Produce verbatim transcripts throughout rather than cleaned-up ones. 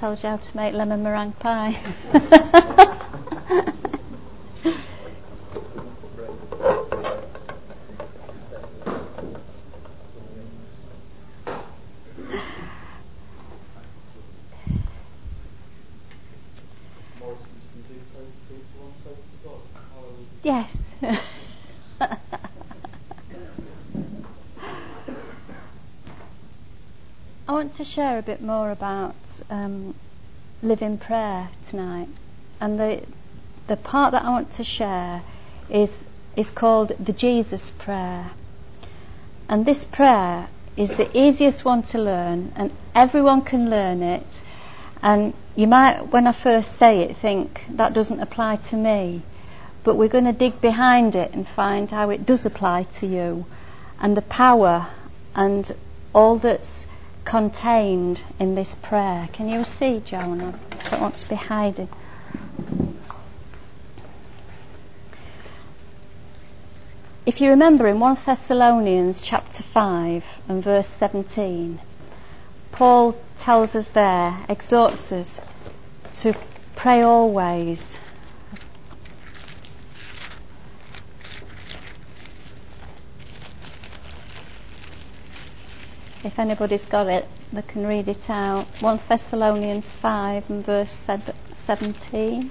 tells you how to make lemon meringue pie. Yes. I want to share a bit more about um, living prayer tonight, and the the part that I want to share is is called the Jesus prayer. And this prayer is the easiest one to learn, and everyone can learn it. And you might, when I first say it, think that doesn't apply to me. But we're going to dig behind it and find how it does apply to you, and the power and all that's contained in this prayer. Can you see, Joan? I don't want to be hiding. If you remember in First Thessalonians chapter five and verse seventeen, Paul tells us there, exhorts us to pray always. If anybody's got it, they can read it out. First Thessalonians five and verse seventeen.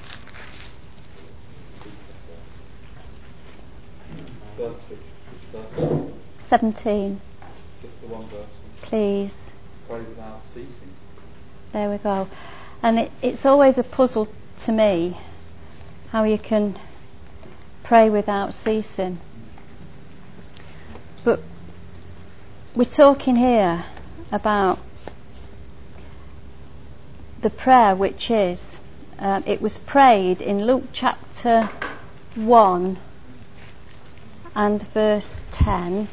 seventeen. Just the one verse. Please. Pray without ceasing. There we go. And it, it's always a puzzle to me how you can pray without ceasing. But we're talking here about the prayer which is, uh, it was prayed in Luke chapter one and verse ten.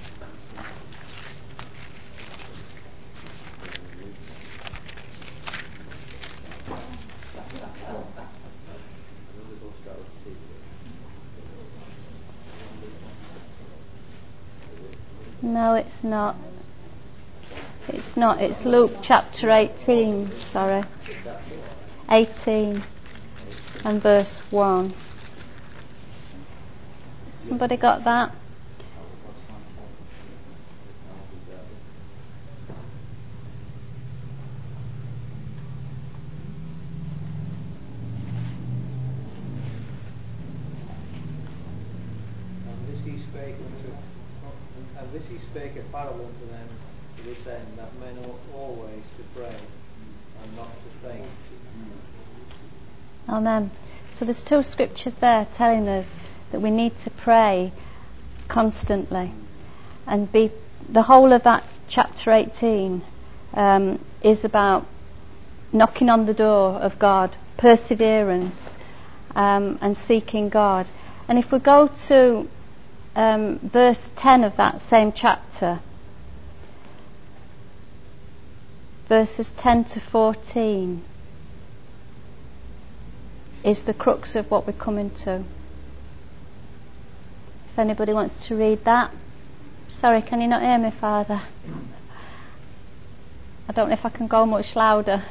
No, it's not. It's not. It's Luke chapter eighteen, sorry. eighteen and verse one. Somebody got that? And this he spake unto, and this he spake a parable unto them to this end, that men ought always to pray and not to faint. Amen. So there's two scriptures there telling us that we need to pray constantly, and be the whole of that chapter eighteen um, is about knocking on the door of God, perseverance, um, and seeking God. And if we go to um, verse ten of that same chapter, verses ten to fourteen is the crux of what we're coming to. If anybody wants to read that. Sorry, can you not hear me, Father? I don't know if I can go much louder.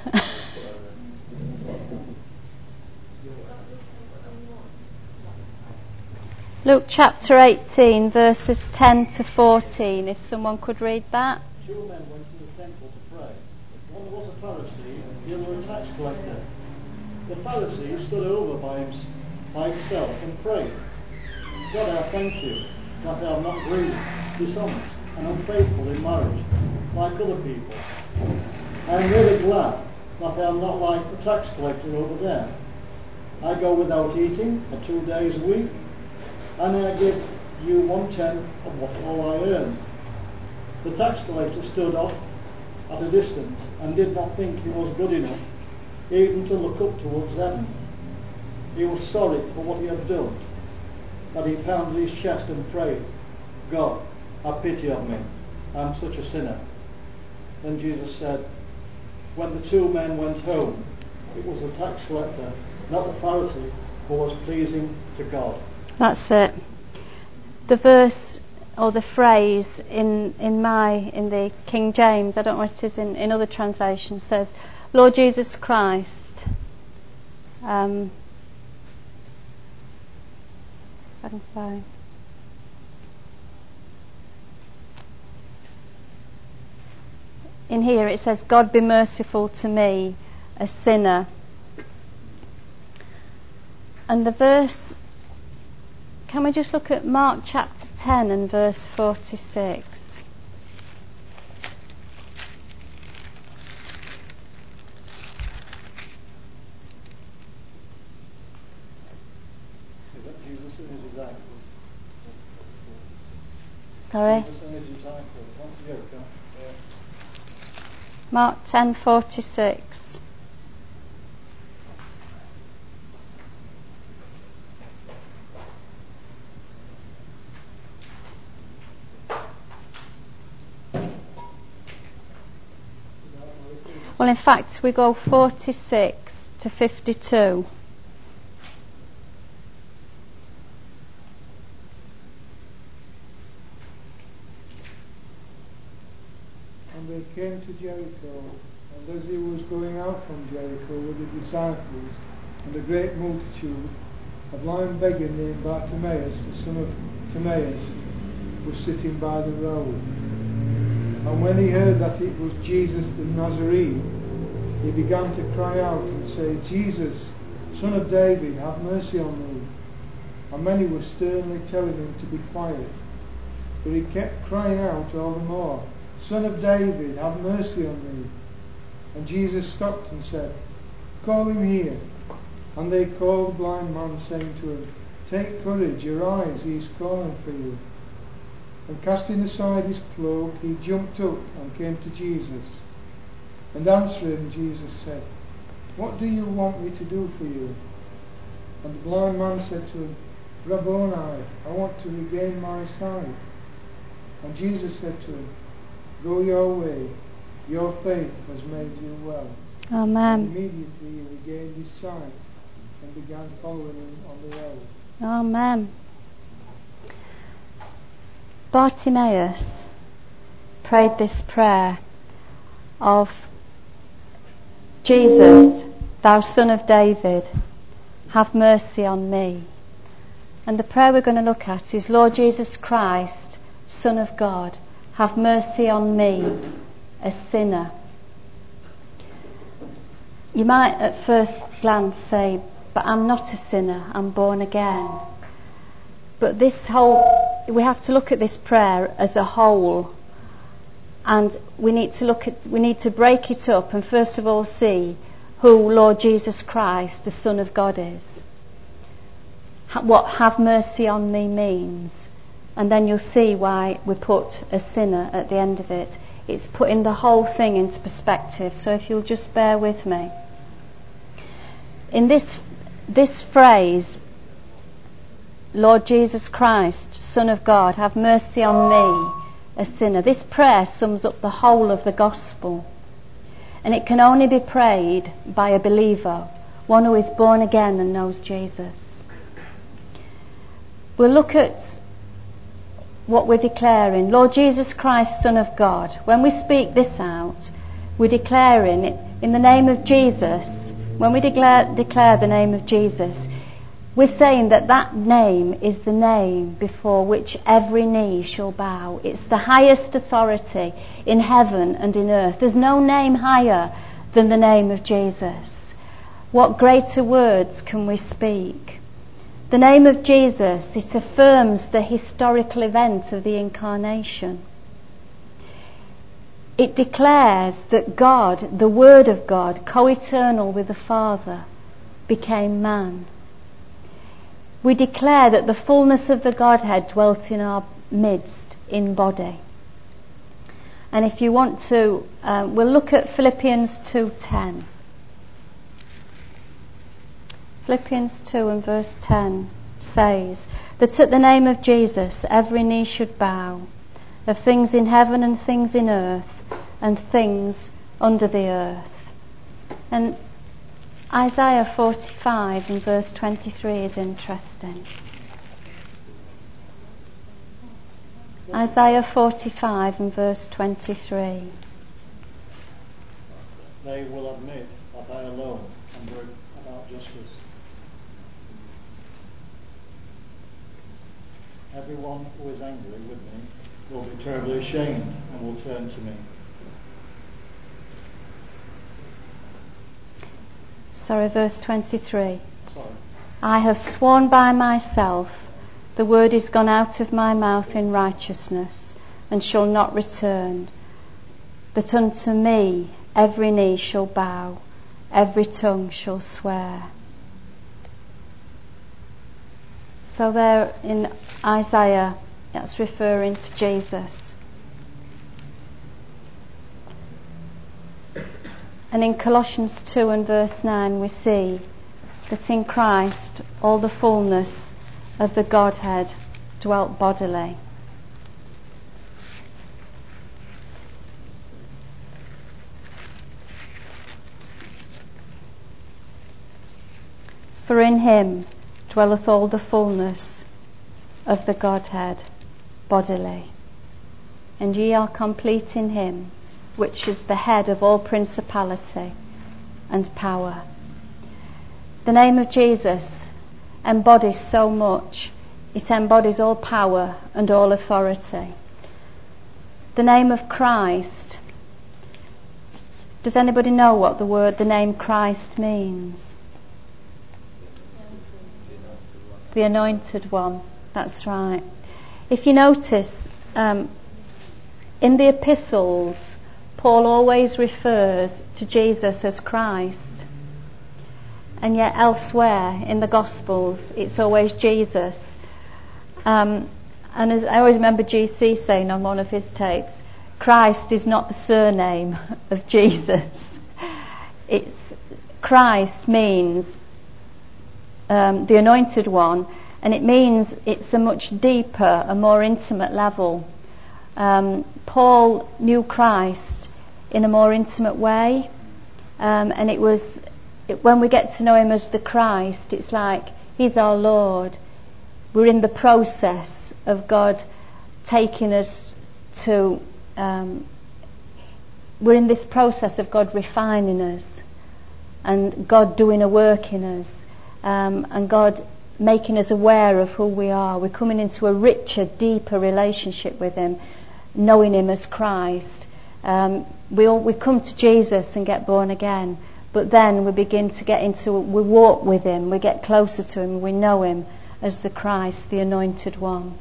Luke chapter eighteen, verses ten to fourteen, if someone could read that. Two men went to the temple to pray. One was a Pharisee, the other a tax collector. The Pharisee stood over by, him, by himself and prayed, God, I thank you that I am not greedy, dishonest, and unfaithful in marriage, like other people. I am really glad that I am not like the tax collector over there. I go without eating for two days a week, and I give you one tenth of what all I earn. The tax collector stood off at a distance and did not think he was good enough even to look up towards heaven. He was sorry for what he had done, but he pounded his chest and prayed, God, have pity on me, I am such a sinner. Then Jesus said, when the two men went home, it was the tax collector, not the Pharisee, who was pleasing to God. That's it. The verse or the phrase in in my in the King James, I don't know what it is in, in other translations, says, Lord Jesus Christ, um, I can find. In here it says, God be merciful to me, a sinner. And the verse, can we just look at Mark chapter ten and verse forty-six? Is that Jesus and his example? Sorry? Jesus and his example. Yeah, okay. Yeah. Mark ten forty-six. Well, in fact, we go forty-six to fifty-two. And they came to Jericho, and as he was going out from Jericho with the disciples and a great multitude, a blind beggar named Bartimaeus, the son of Timaeus, was sitting by the road. And when he heard that it was Jesus the Nazarene, he began to cry out and say, Jesus, Son of David, have mercy on me. And many were sternly telling him to be quiet. But he kept crying out all the more, Son of David, have mercy on me. And Jesus stopped and said, Call him here. And they called the blind man, saying to him, Take courage, arise, he is calling for you. And casting aside his cloak, he jumped up and came to Jesus. And answering, Jesus said, What do you want me to do for you? And the blind man said to him, Rabboni, I want to regain my sight. And Jesus said to him, Go your way, your faith has made you well. Amen. And immediately he regained his sight and began following him on the road. Amen. Bartimaeus prayed this prayer of, Jesus, thou Son of David, have mercy on me. And the prayer we're going to look at is, Lord Jesus Christ, Son of God, have mercy on me, a sinner. You might at first glance say, but I'm not a sinner, I'm born again. But this whole, we have to look at this prayer as a whole, and we need to look at, we need to break it up and first of all see who Lord Jesus Christ, the Son of God, is. What have mercy on me means. And then you'll see why we put a sinner at the end of it. It's putting the whole thing into perspective. So if you'll just bear with me. In this this phrase, Lord Jesus Christ, Son of God, have mercy on me, a sinner. This prayer sums up the whole of the gospel. And it can only be prayed by a believer, one who is born again and knows Jesus. We'll look at what we're declaring. Lord Jesus Christ, Son of God. When we speak this out, we're declaring it in the name of Jesus. When we declare, declare the name of Jesus, we're saying that that name is the name before which every knee shall bow. It's the highest authority in heaven and in earth. There's no name higher than the name of Jesus. What greater words can we speak? The name of Jesus, it affirms the historical event of the incarnation. It declares that God, the Word of God, co-eternal with the Father, became man. We declare that the fullness of the Godhead dwelt in our midst in body. And if you want to, um, we'll look at Philippians two ten. Philippians two and verse ten says that at the name of Jesus every knee should bow, of things in heaven and things in earth and things under the earth. And Isaiah forty-five and verse twenty-three is interesting. Isaiah forty-five and verse twenty-three. they will admit that I alone can bring about justice. Everyone who is angry with me will be terribly ashamed and will turn to me. Sorry, verse twenty-three. Sorry. I have sworn by myself, the word is gone out of my mouth in righteousness, and shall not return. But unto me every knee shall bow, every tongue shall swear. So there in Isaiah, that's referring to Jesus. And in Colossians two and verse nine we see that in Christ all the fullness of the Godhead dwelt bodily. For in him dwelleth all the fullness of the Godhead bodily. And ye are complete in him, which is the head of all principality and power. The name of Jesus embodies so much. It embodies all power and all authority. The name of Christ. Does anybody know what the word, the name Christ means? The Anointed One. That's right. If you notice, um, in the epistles, Paul always refers to Jesus as Christ. And yet elsewhere in the Gospels, it's always Jesus. Um, and as I always remember G C saying on one of his tapes, Christ is not the surname of Jesus. It's Christ means um, the Anointed One, and it means it's a much deeper, a more intimate level. Um, Paul knew Christ in a more intimate way, um, and it was it, when we get to know him as the Christ, it's like he's our Lord. We're in the process of God taking us to um, we're in this process of God refining us and God doing a work in us, um, and God making us aware of who we are. We're coming into a richer, deeper relationship with him, knowing him as Christ. Um, we all, we come to Jesus and get born again, but then we begin to get into, we walk with him, we get closer to him, we know him as the Christ, the Anointed One.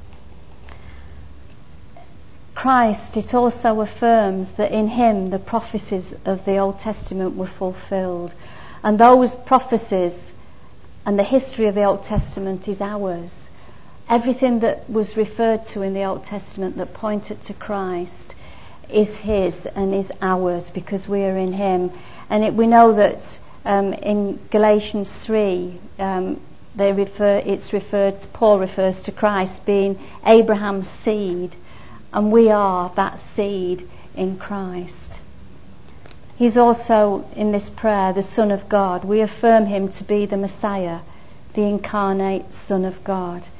Christ, it also affirms that in him the prophecies of the Old Testament were fulfilled, and those prophecies and the history of the Old Testament is ours. Everything that was referred to in the Old Testament that pointed to Christ is his and is ours because we are in him. And it, we know that um, in Galatians three, um, they refer, it's referred, Paul refers to Christ being Abraham's seed, and we are that seed in Christ. He's also, in this prayer, the Son of God. We affirm him to be the Messiah, the incarnate Son of God.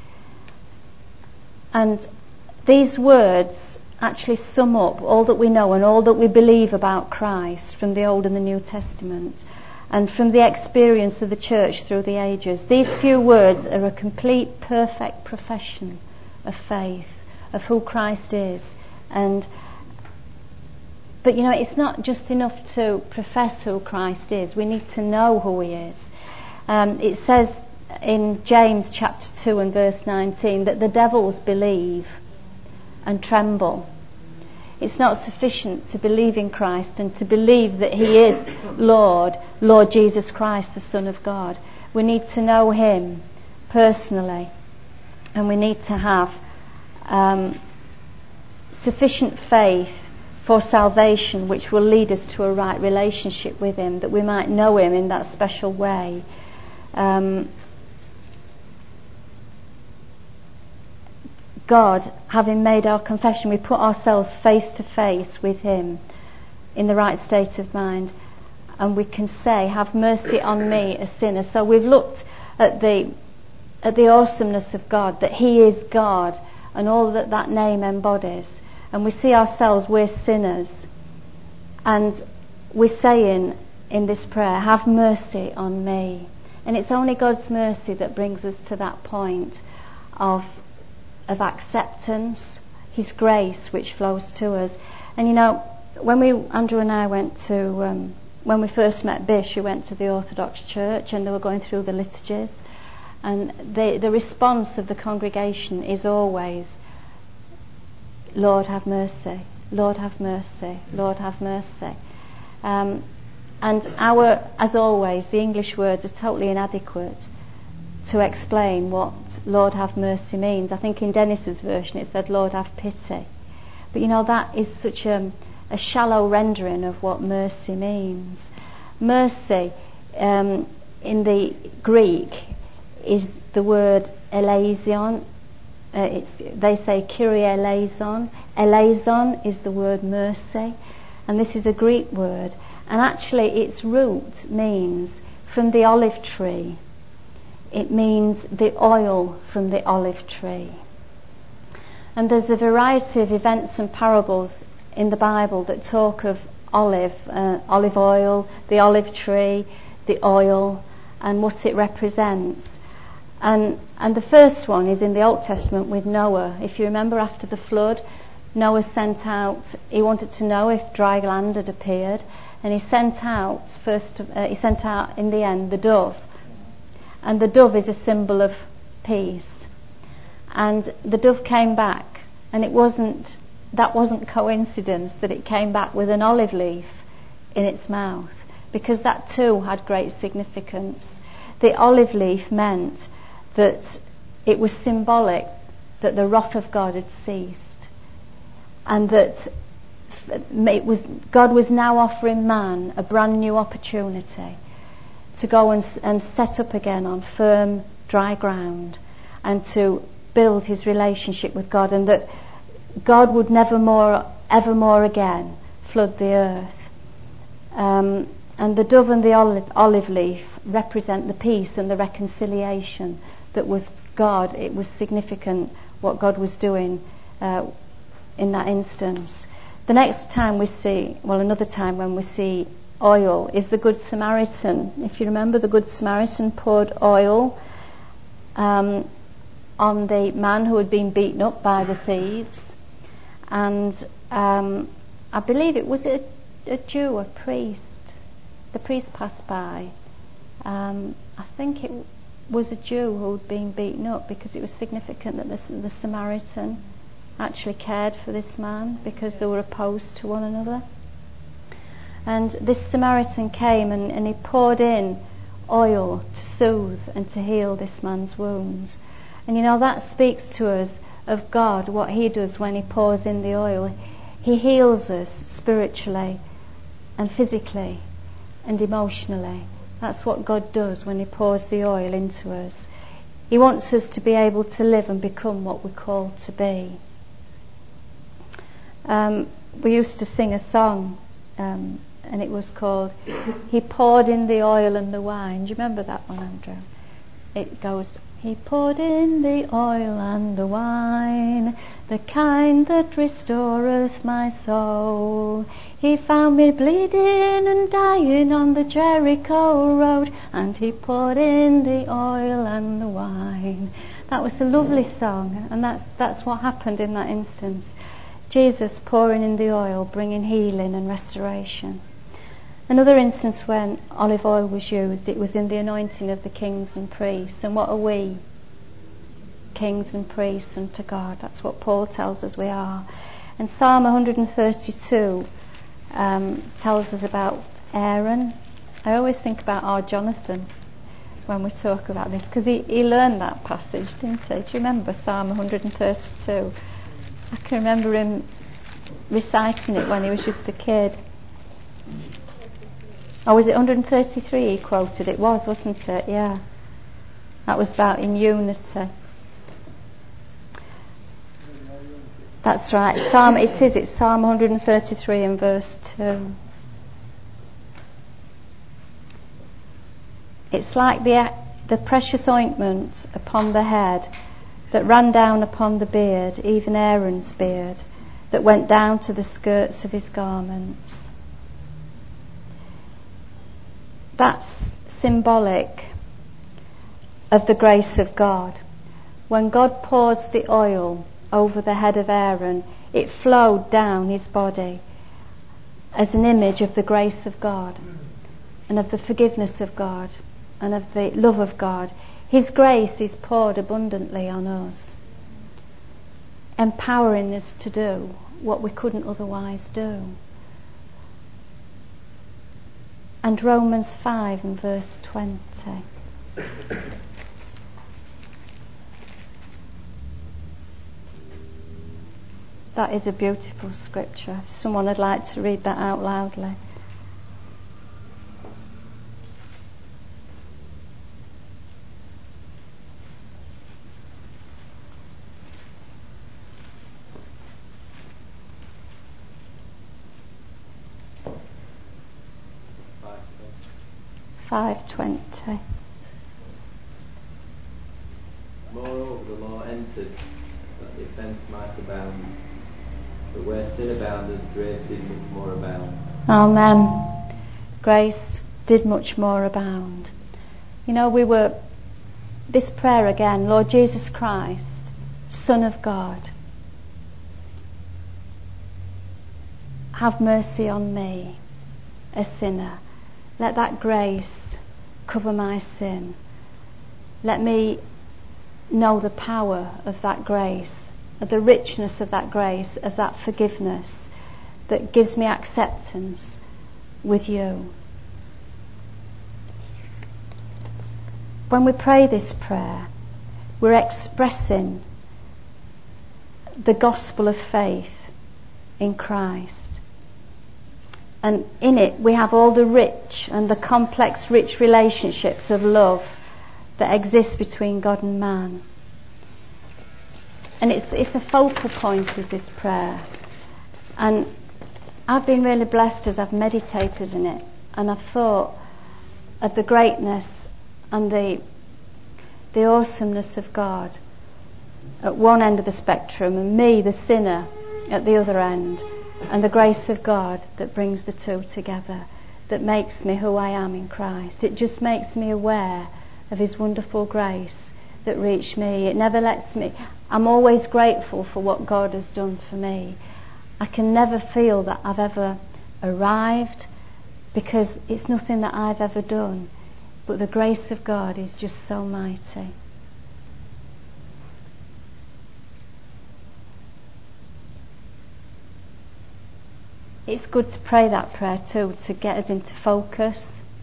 And these words actually sum up all that we know and all that we believe about Christ from the Old and the New Testament, and from the experience of the church through the ages. These few words are a complete, perfect profession of faith, of who Christ is. And But you know, it's not just enough to profess who Christ is. We need to know who he is. Um, it says in James chapter two and verse nineteen that the devils believe and tremble. It's not sufficient to believe in Christ and to believe that he is Lord, Lord Jesus Christ, the Son of God. We need to know him personally, and we need to have um, sufficient faith for salvation, which will lead us to a right relationship with him, that we might know him in that special way. Um, God, having made our confession, we put ourselves face to face with him in the right state of mind, and we can say, have mercy on me, a sinner. So we've looked at the at the awesomeness of God, that he is God and all that that name embodies. And we see ourselves, we're sinners, and we're saying in this prayer, have mercy on me. And it's only God's mercy that brings us to that point of of acceptance, His grace which flows to us. And you know, when we, Andrew and I went to, um, when we first met Bish, we went to the Orthodox Church and they were going through the liturgies, and the, the response of the congregation is always, Lord have mercy, Lord have mercy, Lord have mercy. Um, and our, as always, the English words are totally inadequate to explain what Lord have mercy means. I think in Dennis's version it said Lord have pity. But you know, that is such a, a shallow rendering of what mercy means. Mercy um, in the Greek is the word eleison. Uh, it's, they say Kyrie eleison. Eleison is the word mercy, and this is a Greek word, and actually its root means from the olive tree. It means the oil from the olive tree. And there's a variety of events and parables in the Bible that talk of olive, uh, olive oil, the olive tree, the oil, and what it represents. And and the first one is in the Old Testament with Noah. If you remember, after the flood, Noah sent out, he wanted to know if dry land had appeared, and he sent out first, uh, he sent out in the end the dove. And the dove is a symbol of peace. And the dove came back, and it wasn't, that wasn't coincidence that it came back with an olive leaf in its mouth, because that too had great significance. The olive leaf meant that it was symbolic that the wrath of God had ceased, and that it was, God was now offering man a brand new opportunity to go and, and set up again on firm, dry ground, and to build his relationship with God, and that God would never more, ever more again flood the earth. Um, and the dove and the olive, olive leaf represent the peace and the reconciliation that was God. It was significant what God was doing uh, in that instance. The next time we see, well, another time when we see oil is the Good Samaritan. If you remember, the Good Samaritan poured oil um, on the man who had been beaten up by the thieves, and um, I believe it was a, a Jew, a priest. The priest passed by. Um, I think it was a Jew who had been beaten up, because it was significant that the, the Samaritan actually cared for this man, because they were opposed to one another. And this Samaritan came and, and he poured in oil to soothe and to heal this man's wounds. And you know, that speaks to us of God, what he does when he pours in the oil. He heals us spiritually and physically and emotionally. That's what God does when he pours the oil into us. He wants us to be able to live and become what we're called to be. Um, we used to sing a song, um, and it was called He Poured in the Oil and the Wine. Do you remember that one, Andrew? It goes, He poured in the oil and the wine, the kind that restoreth my soul. He found me bleeding and dying on the Jericho road, and he poured in the oil and the wine. That was a lovely song, and that's, that's what happened in that instance. Jesus pouring in the oil, bringing healing and restoration. Another instance when olive oil was used, it was in the anointing of the kings and priests. And what are we? Kings and priests unto God. That's what Paul tells us we are. And Psalm one thirty-two um, tells us about Aaron. I always think about our Jonathan when we talk about this, because he, he learned that passage, didn't he? Do you remember Psalm one thirty-two? I can remember him reciting it when he was just a kid. Oh, was it one thirty-three he quoted? It was, wasn't it? Yeah. That was about in unity. That's right. Psalm, it is. It's Psalm one thirty-three and verse two. It's like the the precious ointment upon the head that ran down upon the beard, even Aaron's beard, that went down to the skirts of his garments. that's symbolic of the grace of God. When God poured the oil over the head of Aaron, it flowed down his body as an image of the grace of God and of the forgiveness of God and of the love of God. His grace is poured abundantly on us, empowering us to do what we couldn't otherwise do. And Romans five and verse twenty. That is a beautiful scripture. If someone would like to read that out loudly. five twenty. Moreover, the law entered that the offence might abound. But where sin abounded, grace did much more abound. Amen. Grace did much more abound. You know, we were, this prayer again, Lord Jesus Christ, Son of God, have mercy on me, a sinner. Let that grace cover my sin. Let me know the power of that grace, of the richness of that grace, of that forgiveness that gives me acceptance with you. When we pray this prayer, we're expressing the gospel of faith in Christ. And in it we have all the rich and the complex, rich relationships of love that exist between God and man. And it's it's a focal point of this prayer. And I've been really blessed as I've meditated in it, and I've thought of the greatness and the the awesomeness of God at one end of the spectrum, and me, the sinner, at the other end, and the grace of God that brings the two together, that makes me who I am in Christ. It just makes me aware of his wonderful grace that reached me. It never lets me, I'm always grateful for what God has done for me. I can never feel that I've ever arrived, because it's nothing that I've ever done, but the grace of God is just so mighty. It's good to pray that prayer too, to get us into focus.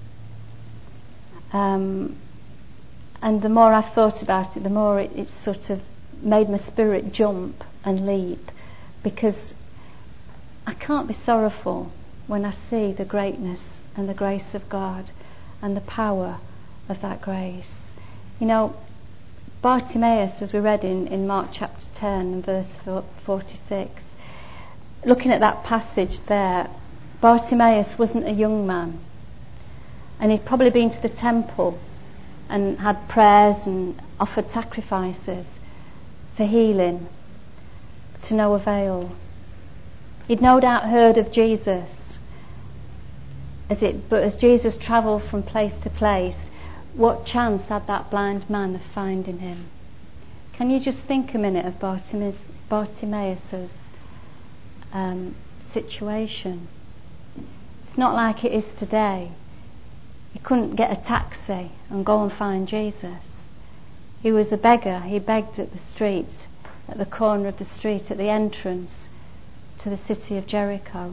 Um, and the more I've thought about it, the more it, it's sort of made my spirit jump and leap, because I can't be sorrowful when I see the greatness and the grace of God and the power of that grace. You know, Bartimaeus, as we read in, in Mark chapter ten and verse forty-six, looking at that passage there, Bartimaeus wasn't a young man, and he'd probably been to the temple and had prayers and offered sacrifices for healing, to no avail. He'd no doubt heard of Jesus, as it, but as Jesus travelled from place to place, what chance had that blind man of finding him? Can you just think a minute of Bartimaeus, Bartimaeus's um, situation? It's not like it is today. He couldn't get a taxi and go and find Jesus. He was a beggar. He begged at the street, at the corner of the street, at the entrance to the city of Jericho.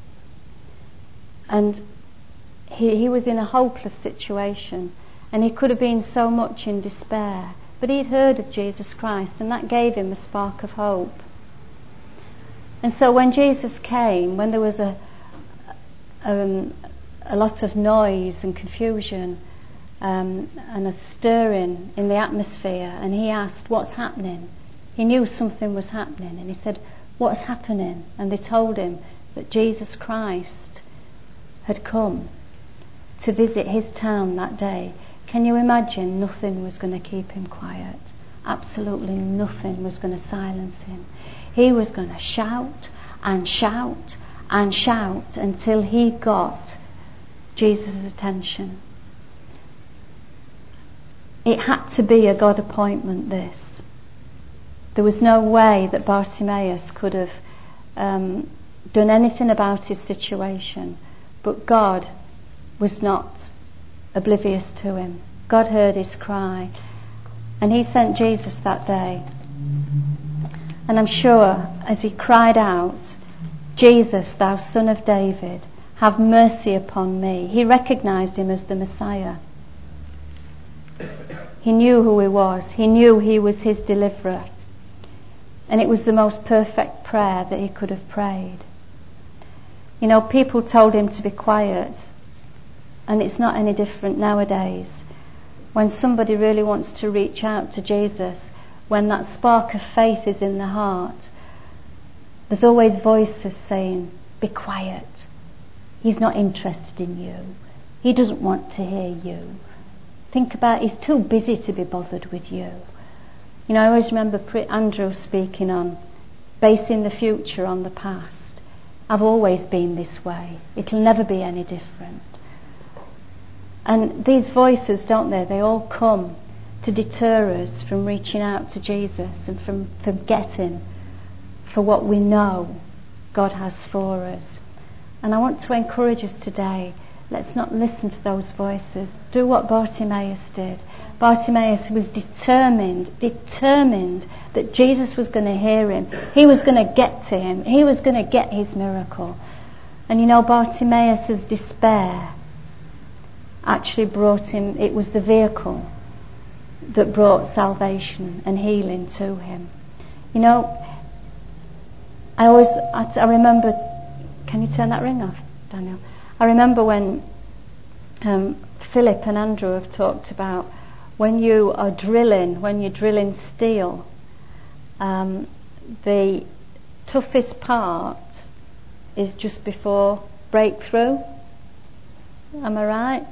And he, he was in a hopeless situation, and he could have been so much in despair. But he'd heard of Jesus Christ, and that gave him a spark of hope. And so when Jesus came, when there was a um, a lot of noise and confusion um, and a stirring in the atmosphere, and he asked, what's happening? He knew something was happening, and he said, what's happening? And they told him that Jesus Christ had come to visit his town that day. Can you imagine? Nothing was going to keep him quiet. Absolutely nothing was going to silence him. He was going to shout and shout and shout until he got Jesus' attention. it had to be a God appointment, this. There was no way that Bartimaeus could have um, done anything about his situation, but God was not oblivious to him. God heard his cry, and he sent Jesus that day. And I'm sure as he cried out, "Jesus, thou Son of David, have mercy upon me," he recognized him as the Messiah. He knew who he was. He knew he was his deliverer. And it was the most perfect prayer that he could have prayed. You know, people told him to be quiet, and it's not any different nowadays. When somebody really wants to reach out to Jesus, when that spark of faith is in the heart, there's always voices saying, "Be quiet. He's not interested in you. He doesn't want to hear you. Think about, he's too busy to be bothered with you." You know, I always remember Andrew speaking on basing the future on the past. I've always been this way. It'll never be any different. And these voices, don't they, they all come to deter us from reaching out to Jesus and from, from getting for what we know God has for us. And I want to encourage us today, let's not listen to those voices. Do what Bartimaeus did. Bartimaeus was determined, determined that Jesus was going to hear him. He was going to get to him. He was going to get his miracle. And you know, Bartimaeus' despair actually brought him, it was the vehicle that brought salvation and healing to him. You know, I always, I, I remember, can you turn that ring off, Daniel? I remember when um, Philip and Andrew have talked about when you are drilling, when you're drilling steel, um, the toughest part is just before breakthrough. Am I right?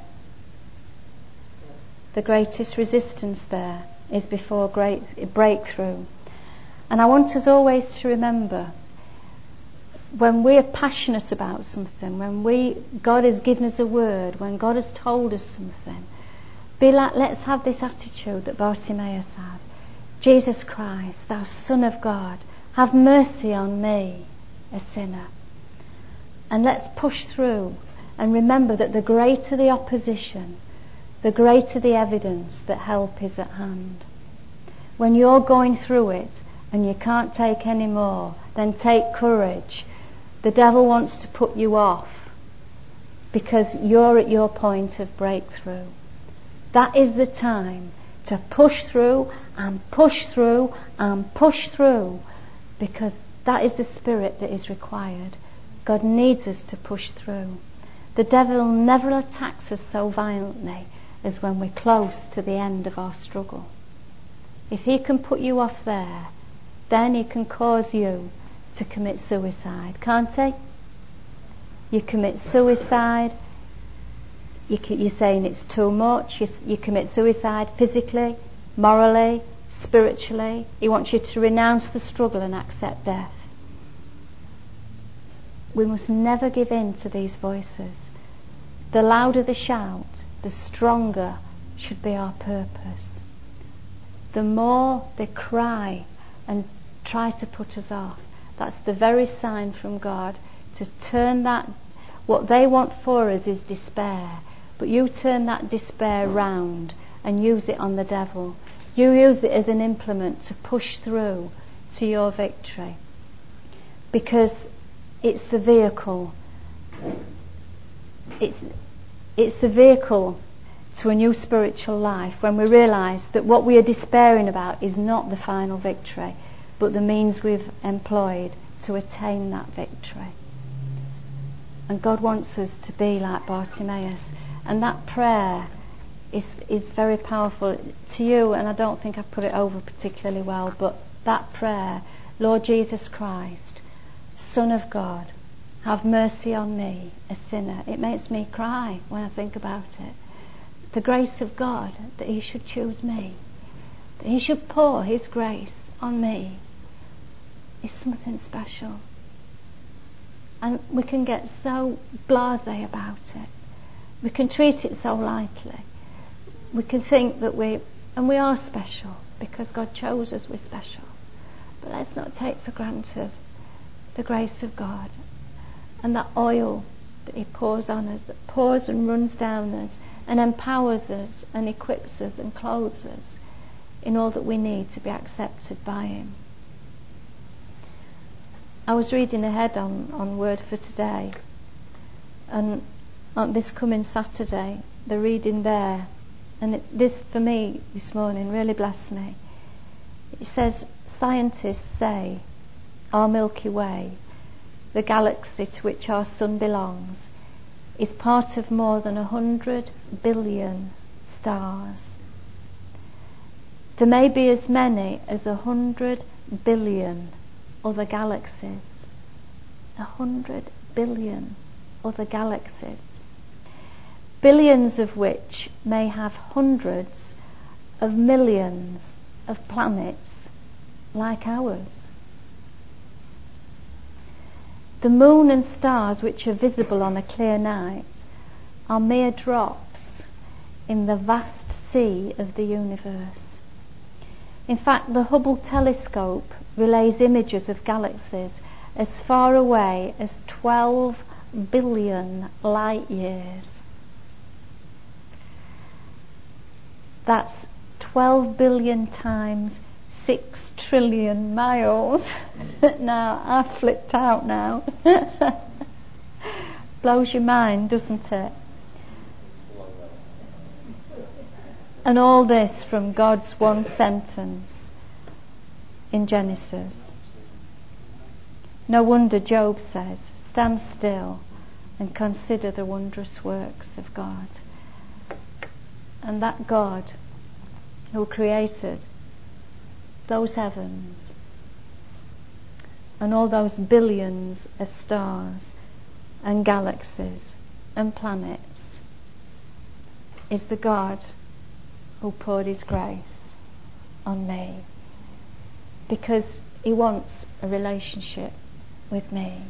The greatest resistance there is before great breakthrough. And I want us always to remember, when we're passionate about something, when we God has given us a word, when God has told us something, be like, let's have this attitude that Bartimaeus had. Jesus Christ, thou Son of God, have mercy on me, a sinner. And let's push through and remember that the greater the opposition, the greater the evidence that help is at hand. When you're going through it and you can't take any more, then take courage. The devil wants to put you off because you're at your point of breakthrough. That is the time to push through and push through and push through, because that is the spirit that is required. God needs us to push through. The devil never attacks us so violently as when we're close to the end of our struggle. If he can put you off there, then he can cause you to commit suicide, can't he? You commit suicide, you, you're saying it's too much, you, you commit suicide physically, morally, spiritually. He wants you to renounce the struggle and accept death. We must never give in to these voices. The louder the shout, the stronger should be our purpose. The more they cry and try to put us off, that's the very sign from God to turn that, what they want for us is despair, but you turn that despair round and use it on the devil. You use it as an implement to push through to your victory, because it's the vehicle. It's, it's the vehicle to a new spiritual life when we realise that what we are despairing about is not the final victory, but the means we've employed to attain that victory. And God wants us to be like Bartimaeus. And that prayer is, is very powerful to you, and I don't think I've put it over particularly well, but that prayer, Lord Jesus Christ, Son of God, have mercy on me, a sinner. It makes me cry when I think about it. The grace of God, that he should choose me, that he should pour his grace on me, is something special. And we can get so blasé about it. We can treat it so lightly. We can think that we, And we are special because God chose us, we're special. But let's not take for granted the grace of God and that oil that he pours on us, that pours and runs down us and empowers us and equips us and clothes us in all that we need to be accepted by him. I was reading ahead on, on Word for Today, and on this coming Saturday, the reading there, and it, this for me this morning really blessed me. It says, scientists say our Milky Way, the galaxy to which our sun belongs, is part of more than a hundred billion stars. There may be as many as a hundred billion other galaxies. A hundred billion other galaxies. Billions of which may have hundreds of millions of planets like ours. The moon and stars which are visible on a clear night are mere drops in the vast sea of the universe. In fact, the Hubble telescope relays images of galaxies as far away as twelve billion light years. That's twelve billion times six trillion miles. Now, I've flipped out now. Blows your mind, doesn't it? And all this from God's one sentence in Genesis. No wonder Job says, stand still and consider the wondrous works of God. And that God who created those heavens and all those billions of stars and galaxies and planets is the God who poured his grace on me, because he wants a relationship with me.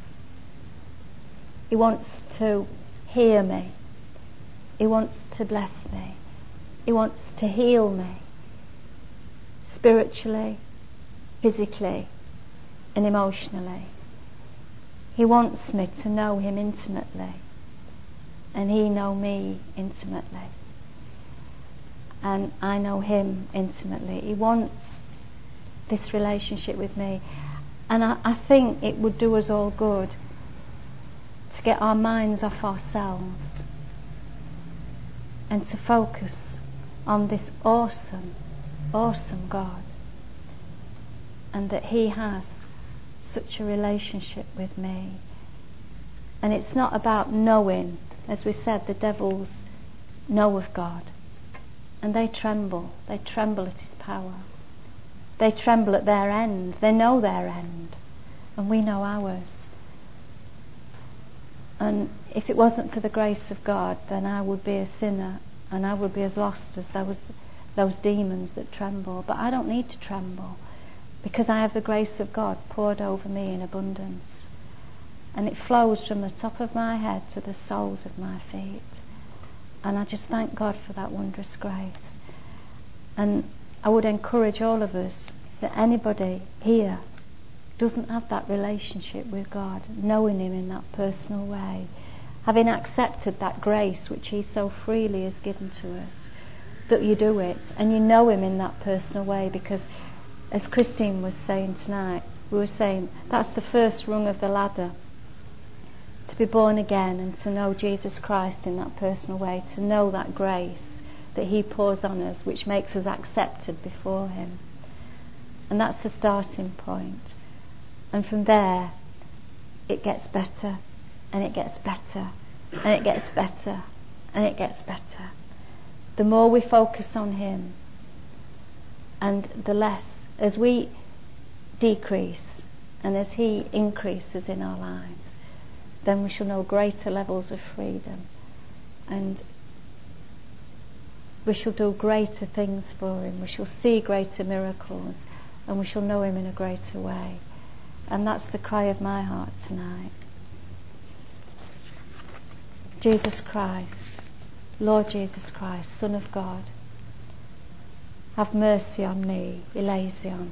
He wants to hear me. He wants to bless me. He wants to heal me spiritually, physically and emotionally. He wants me to know him intimately and he know me intimately. And I know him intimately. He wants this relationship with me. And I, I think it would do us all good to get our minds off ourselves and to focus on this awesome, awesome God. And that he has such a relationship with me. And it's not about knowing. As we said, the devils know of God. And they tremble. They tremble at his power. They tremble at their end. They know their end. And we know ours. And if it wasn't for the grace of God, then I would be a sinner and I would be as lost as those, those demons that tremble. But I don't need to tremble because I have the grace of God poured over me in abundance. And it flows from the top of my head to the soles of my feet. And I just thank God for that wondrous grace. And I would encourage all of us that anybody here doesn't have that relationship with God, knowing him in that personal way, having accepted that grace which he so freely has given to us, that you do it and you know him in that personal way. Because as Christine was saying tonight, we were saying that's the first rung of the ladder, to be born again and to know Jesus Christ in that personal way, to know that grace that he pours on us, which makes us accepted before him. And that's the starting point. And from there it gets better and it gets better and it gets better and it gets better. The more we focus on him and the less, as we decrease and as he increases in our lives, then we shall know greater levels of freedom and we shall do greater things for him. We shall see greater miracles and we shall know him in a greater way. And that's the cry of my heart tonight. Jesus Christ, Lord Jesus Christ, Son of God, have mercy on me, eleison,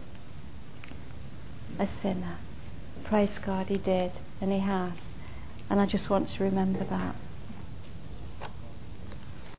a sinner. Praise God, he did, and he has. And I just want to remember that.